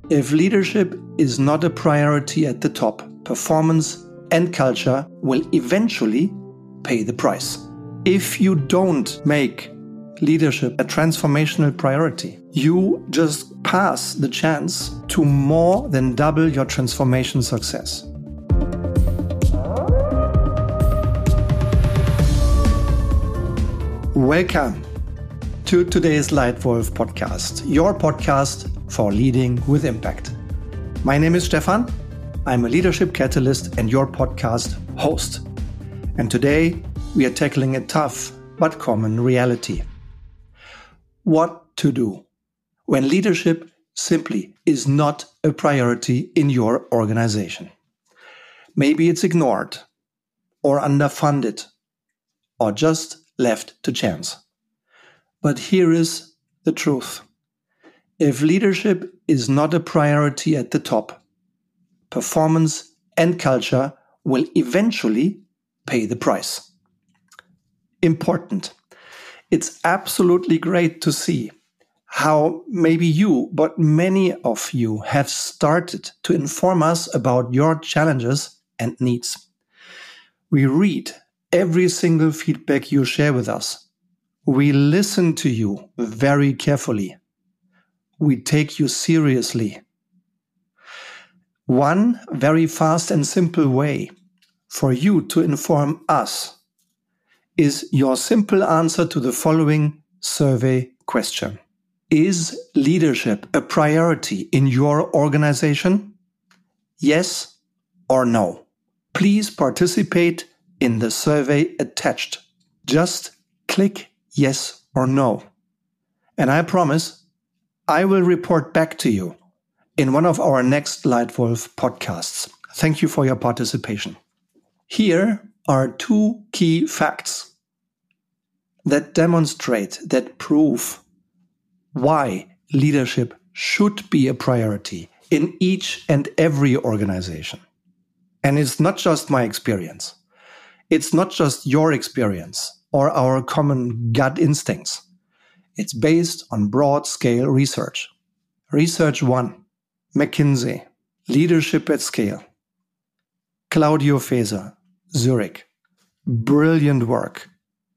If leadership is not a priority at the top, performance and culture will eventually pay the price. If you don't make leadership a transformational priority, you just pass the chance to more than double your transformation success. Welcome to today's Leitwolf podcast, your podcast for leading with impact. My name is Stefan. I'm a leadership catalyst and your podcast host. And today we are tackling a tough but common reality. What to do when leadership simply is not a priority in your organization. Maybe it's ignored or underfunded or just left to chance. But here is the truth. If leadership is not a priority at the top, performance and culture will eventually pay the price. Important. It's absolutely great to see how maybe you, but many of you have started to inform us about your challenges and needs. We read every single feedback you share with us. We listen to you very carefully. We take you seriously. One very fast and simple way for you to inform us is your simple answer to the following survey question. Is leadership a priority in your organization? Yes or no? Please participate in the survey attached. Just click yes or no. And I promise I will report back to you in one of our next Leitwolf podcasts. Thank you for your participation. Here are two key facts that demonstrate, that prove why leadership should be a priority in each and every organization. And it's not just my experience. It's not just your experience or our common gut instincts. It's based on broad-scale research. Research 1, McKinsey, Leadership at Scale. Claudio Feser, Zurich. Brilliant work.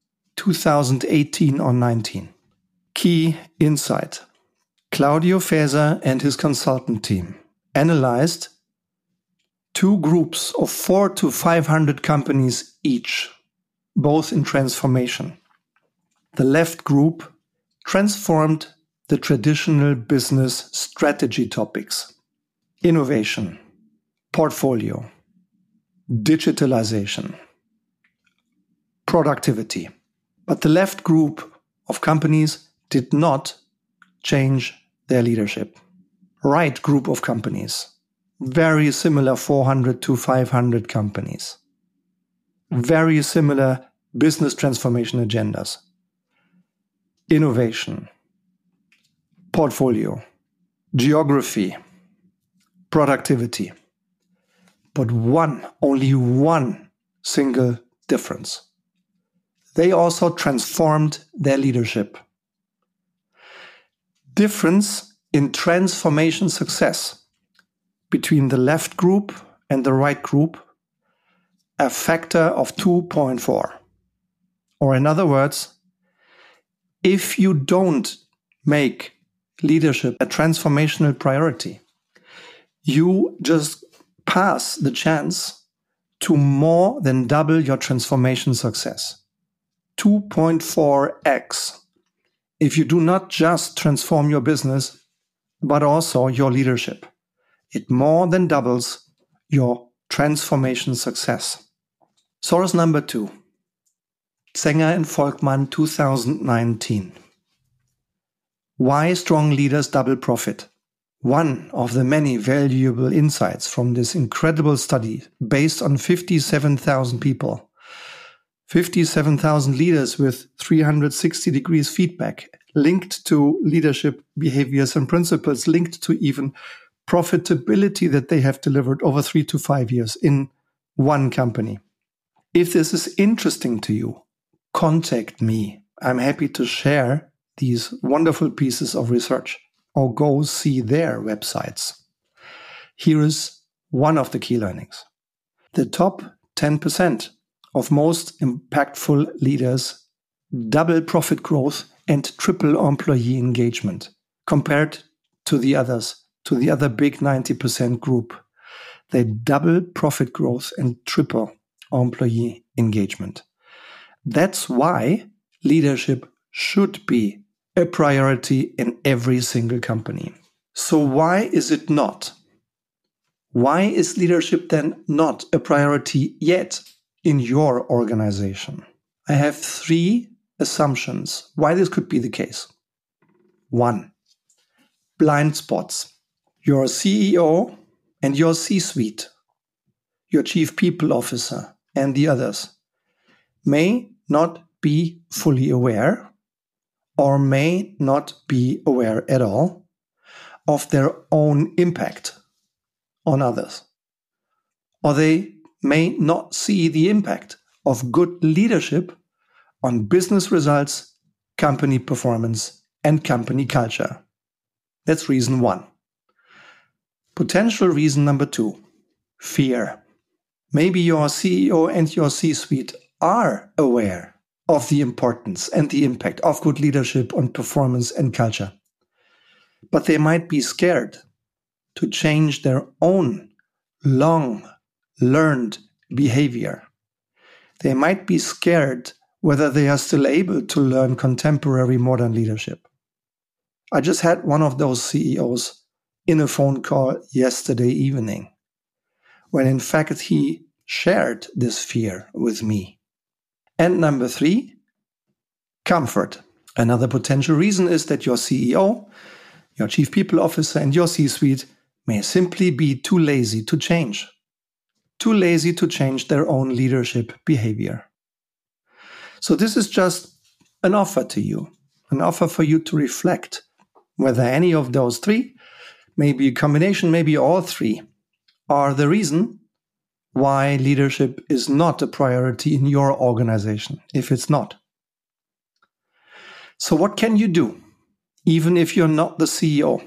2018 or 19. Key insight. Claudio Feser and his consultant team analyzed two groups of 400 to 500 companies each, both in transformation. The left group transformed the traditional business strategy topics: innovation, portfolio, digitalization, productivity. But the left group of companies did not change their leadership. Right group of companies, very similar 400 to 500 companies, very similar business transformation agendas. Innovation, portfolio, geography, productivity. But only one single difference. They also transformed their leadership. Difference in transformation success between the left group and the right group, a factor of 2.4. Or in other words, if you don't make leadership a transformational priority, you just pass the chance to more than double your transformation success. 2.4x. If you do not just transform your business, but also your leadership, it more than doubles your transformation success. Source number 2. Zenger and Volkmann, 2019. Why strong leaders double profit? One of the many valuable insights from this incredible study based on 57,000 people. 57,000 leaders with 360 degrees feedback linked to leadership behaviors and principles, linked to even profitability that they have delivered over 3 to 5 years in one company. If this is interesting to you, contact me. I'm happy to share these wonderful pieces of research, or go see their websites. Here is one of the key learnings. The top 10% of most impactful leaders double profit growth and triple employee engagement compared to the others, to the other big 90% group. They double profit growth and triple employee engagement. That's why leadership should be a priority in every single company. So why is it not? Why is leadership then not a priority yet in your organization? I have 3 assumptions why this could be the case. 1, blind spots. Your CEO and your C-suite, your chief people officer and the others may not be fully aware or may not be aware at all of their own impact on others. Or they may not see the impact of good leadership on business results, company performance, and company culture. That's reason 1. Potential reason number 2, fear. Maybe your CEO and your C-suite are aware of the importance and the impact of good leadership on performance and culture, but they might be scared to change their own long-learned behavior. They might be scared whether they are still able to learn contemporary modern leadership. I just had one of those CEOs in a phone call yesterday evening, when in fact he shared this fear with me. And number 3, comfort. Another potential reason is that your CEO, your chief people officer, and your C-suite may simply be too lazy to change. Too lazy to change their own leadership behavior. So this is just an offer to you, an offer for you to reflect whether any of those 3, maybe a combination, maybe all 3, are the reason why leadership is not a priority in your organization, if it's not. So what can you do, even if you're not the CEO?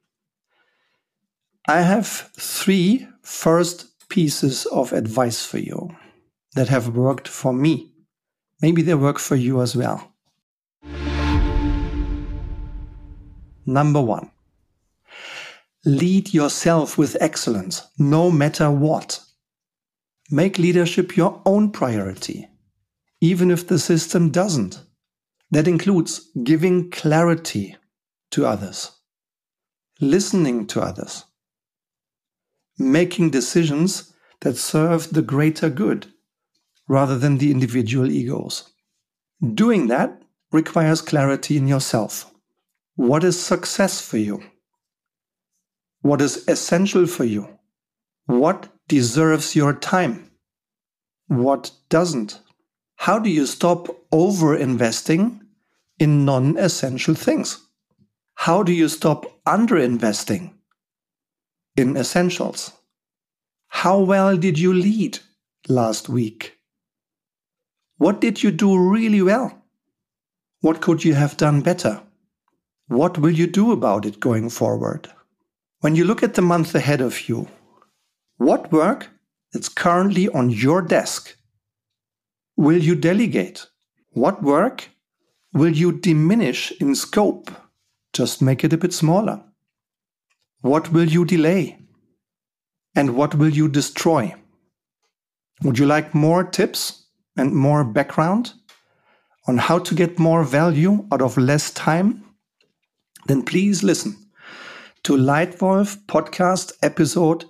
I have 3 first pieces of advice for you that have worked for me. Maybe they work for you as well. Number 1, lead yourself with excellence, no matter what. Make leadership your own priority, even if the system doesn't. That includes giving clarity to others, listening to others, making decisions that serve the greater good rather than the individual egos. Doing that requires clarity in yourself. What is success for you? What is essential for you? What deserves your time? What doesn't? How do you stop over-investing in non-essential things? How do you stop under-investing in essentials? How well did you lead last week? What did you do really well? What could you have done better? What will you do about it going forward? When you look at the month ahead of you, what work that's currently on your desk will you delegate? What work will you diminish in scope? Just make it a bit smaller. What will you delay? And what will you destroy? Would you like more tips and more background on how to get more value out of less time? Then please listen to Lightwolf podcast episode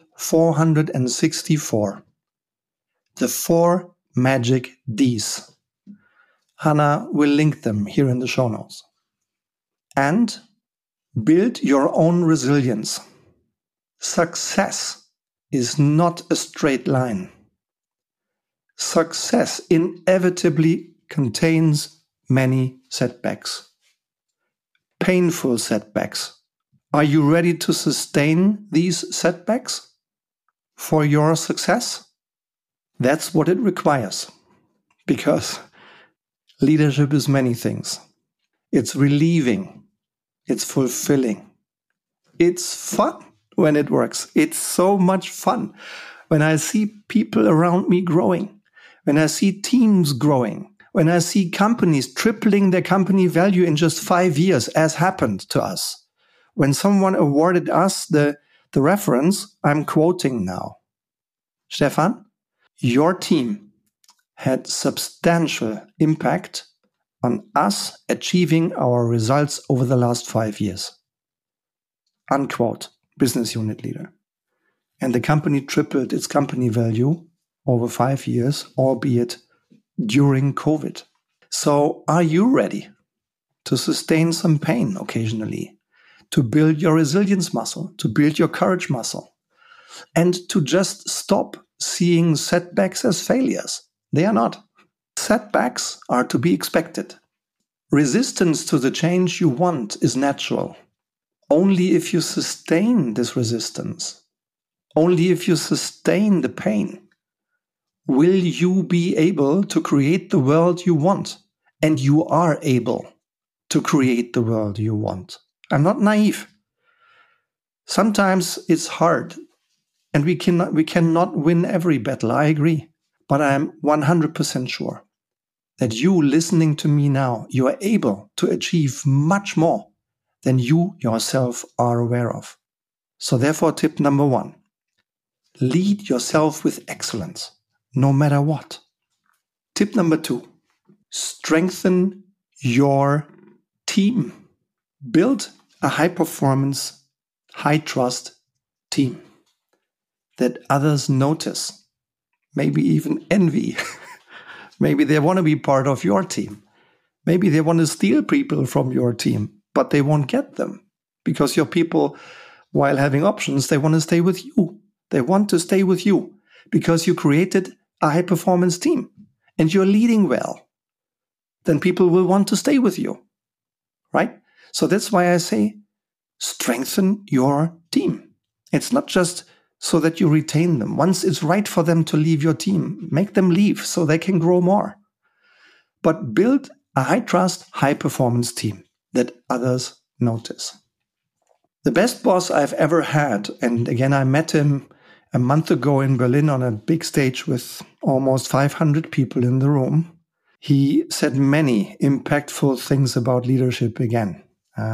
464. The 4 magic Ds. Hannah will link them here in the show notes. And build your own resilience. Success is not a straight line. Success inevitably contains many setbacks. Painful setbacks. Are you ready to sustain these setbacks for your success? That's what it requires. Because leadership is many things. It's relieving. It's fulfilling. It's fun. when it works. It's so much fun when I see people around me growing, when I see teams growing, when I see companies tripling their company value in just 5 years, as happened to us. When someone awarded us the reference I'm quoting now. Stefan, your team had substantial impact on us achieving our results over the last 5 years. Unquote, business unit leader. And the company tripled its company value over 5 years, albeit during COVID. So are you ready to sustain some pain occasionally, to build your resilience muscle, to build your courage muscle, and to just stop seeing setbacks as failures? They are not. Setbacks are to be expected. Resistance to the change you want is natural. Only if you sustain this resistance, only if you sustain the pain, will you be able to create the world you want. And you are able to create the world you want. I'm not naive. Sometimes it's hard and we cannot win every battle. I agree. But I'm 100% sure that you listening to me now, you are able to achieve much more than you yourself are aware of. So therefore, tip number 1, lead yourself with excellence, no matter what. Tip number 2, strengthen your team. Build a high-performance, high-trust team that others notice, maybe even envy. Maybe they want to be part of your team. Maybe they want to steal people from your team, but they won't get them because your people, while having options, they want to stay with you. They want to stay with you because you created a high-performance team and you're leading well. Then people will want to stay with you, right? So that's why I say strengthen your team. It's not just so that you retain them. Once it's right for them to leave your team, make them leave so they can grow more. But build a high-trust, high-performance team that others notice. The best boss I've ever had, and again, I met him a month ago in Berlin on a big stage with almost 500 people in the room. He said many impactful things about leadership again.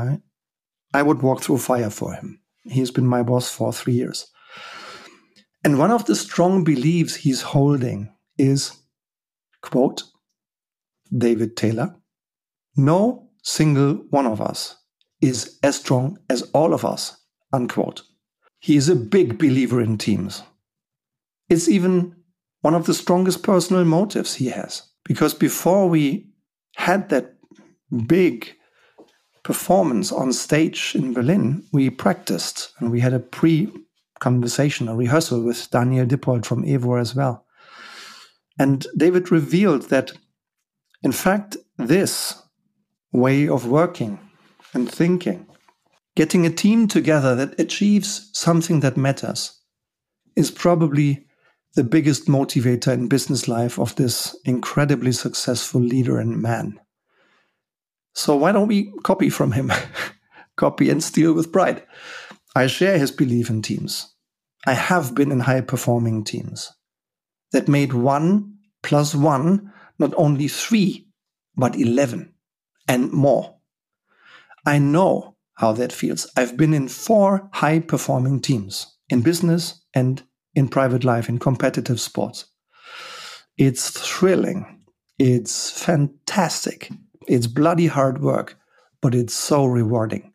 I would walk through fire for him. He's been my boss for 3 years. And one of the strong beliefs he's holding is, quote, David Taylor, no single one of us is as strong as all of us, unquote. He is a big believer in teams. It's even one of the strongest personal motives he has, because before we had that big performance on stage in Berlin, we practiced and we had a pre-conversation, a rehearsal with Daniel Dippold from Evo as well. And David revealed that, in fact, this way of working and thinking, getting a team together that achieves something that matters, is probably the biggest motivator in business life of this incredibly successful leader and man. So why don't we copy from him? Copy and steal with pride. I share his belief in teams. I have been in high-performing teams that made 1 + 1 not only 3, but 11 and more. I know how that feels. I've been in 4 high-performing teams in business and in private life, in competitive sports. It's thrilling. It's fantastic. It's bloody hard work, but it's so rewarding.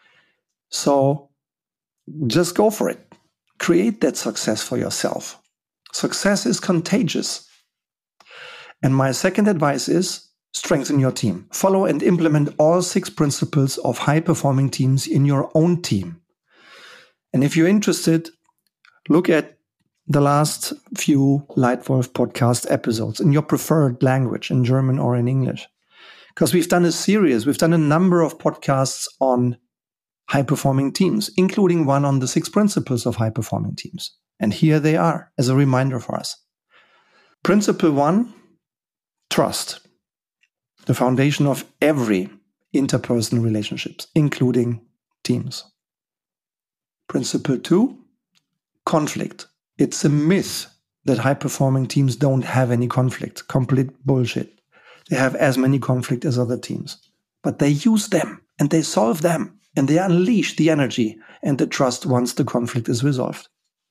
So just go for it. Create that success for yourself. Success is contagious. And my second advice is strengthen your team. Follow and implement all 6 principles of high-performing teams in your own team. And if you're interested, look at the last few Lightwolf podcast episodes in your preferred language, in German or in English. Because we've done a number of podcasts on high-performing teams, including one on the 6 principles of high-performing teams. And here they are as a reminder for us. Principle 1, trust. The foundation of every interpersonal relationships, including teams. Principle 2, conflict. It's a myth that high-performing teams don't have any conflict. Complete bullshit. They have as many conflict as other teams. But they use them and they solve them and they unleash the energy and the trust once the conflict is resolved.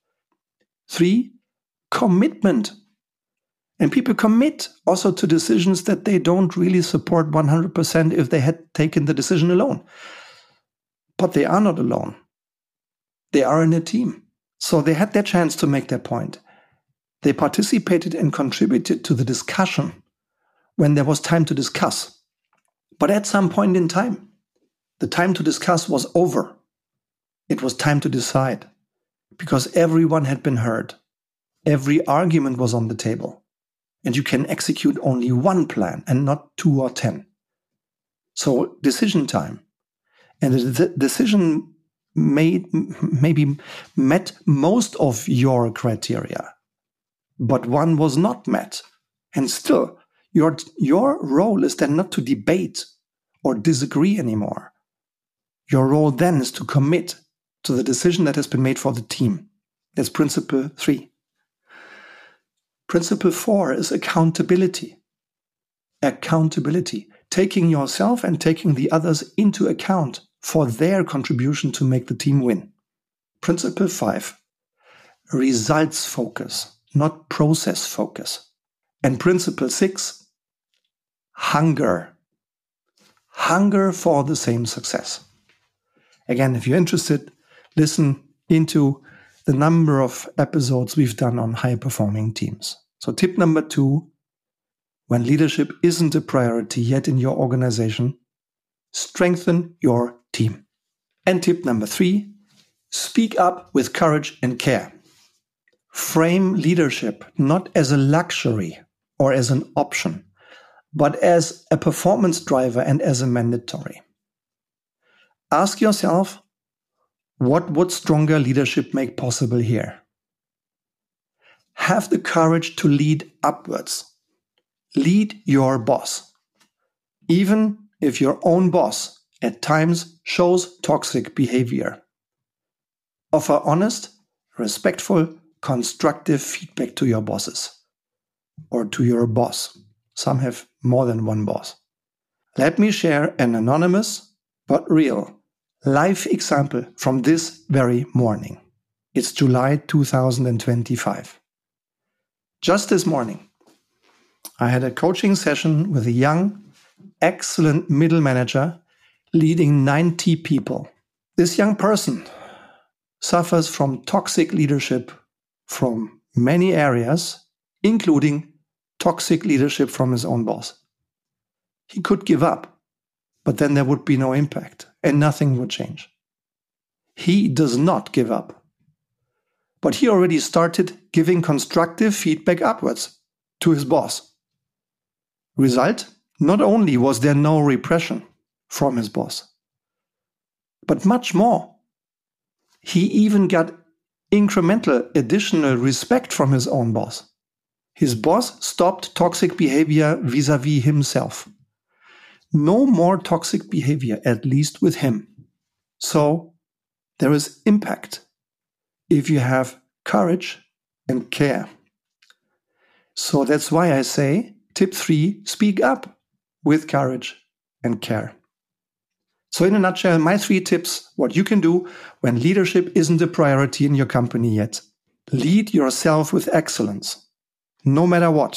3, commitment. And people commit also to decisions that they don't really support 100% if they had taken the decision alone. But they are not alone. They are in a team. So they had their chance to make their point. They participated and contributed to the discussion when there was time to discuss. But at some point in time, the time to discuss was over. It was time to decide, because everyone had been heard. Every argument was on the table. And you can execute only one plan and not 2 or 10. So decision time. And the decision maybe met most of your criteria, but one was not met. And still, your role is then not to debate or disagree anymore. Your role then is to commit to the decision that has been made for the team. That's principle 3. Principle 4 is accountability. Accountability. Taking yourself and taking the others into account for their contribution to make the team win. Principle 5. Results focus, not process focus. And principle 6. Hunger. Hunger for the same success. Again, if you're interested, listen into the number of episodes we've done on high-performing teams. So tip number 2, when leadership isn't a priority yet in your organization, strengthen your team. And tip number 3, speak up with courage and care. Frame leadership not as a luxury or as an option, but as a performance driver and as a mandatory. Ask yourself, what would stronger leadership make possible here? Have the courage to lead upwards. Lead your boss. Even if your own boss at times shows toxic behavior. Offer honest, respectful, constructive feedback to your bosses or to your boss. Some have more than one boss. Let me share an anonymous but real live example from this very morning. It's July 2025. Just this morning, I had a coaching session with a young, excellent middle manager leading 90 people. This young person suffers from toxic leadership from many areas, including toxic leadership from his own boss. He could give up, but then there would be no impact and nothing would change. He does not give up. But he already started giving constructive feedback upwards to his boss. Result, not only was there no repression from his boss, but much more. He even got incremental additional respect from his own boss. His boss stopped toxic behavior vis-à-vis himself. No more toxic behavior, at least with him. So there is impact if you have courage and care. So that's why I say, tip 3, speak up with courage and care. So in a nutshell, my 3 tips, what you can do when leadership isn't a priority in your company yet. Lead yourself with excellence, no matter what.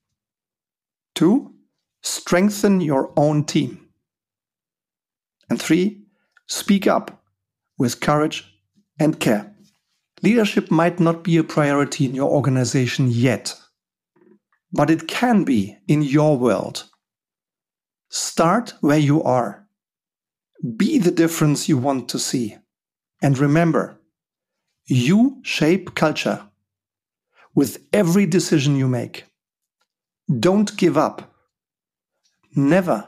2, strengthen your own team. And 3, speak up with courage and care. Leadership might not be a priority in your organization yet, but it can be in your world. Start where you are. Be the difference you want to see. And remember, you shape culture with every decision you make. Don't give up. Never.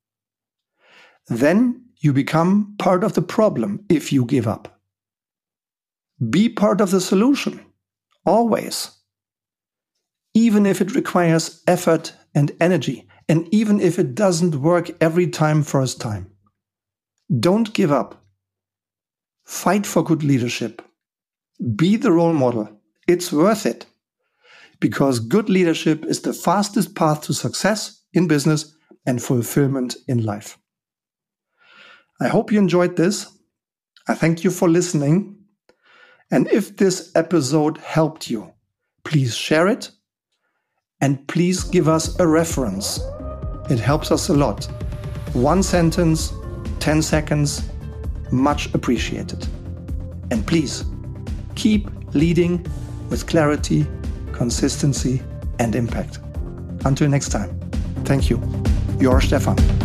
Then you become part of the problem if you give up. Be part of the solution, always. Even if it requires effort and energy, and even if it doesn't work every time first time. Don't give up. Fight for good leadership. Be the role model. It's worth it. Because good leadership is the fastest path to success in business and fulfillment in life. I hope you enjoyed this. I thank you for listening. And if this episode helped you, please share it and please give us a reference. It helps us a lot. 1 sentence, 10 seconds, much appreciated. And please keep leading with clarity, consistency, and impact. Until next time, thank you. Your Stefan.